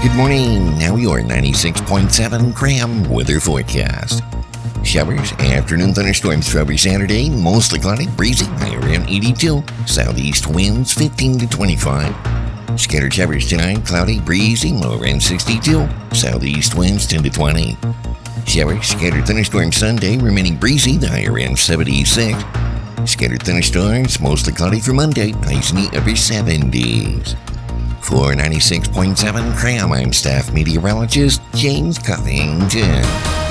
Good morning. Now your 96.7 Graham weather forecast. Showers, afternoon thunderstorms throughout your Saturday, mostly cloudy, breezy, high around 82. Southeast winds 15 to 25. Scattered showers tonight, cloudy, breezy, low around 62. Southeast winds 10 to 20. Showers, scattered thunderstorms Sunday, remaining breezy, the high around 76. Scattered thunderstorms, mostly cloudy for Monday, highs in the upper 70s. For 96.7 Cram, I'm staff meteorologist James Covington.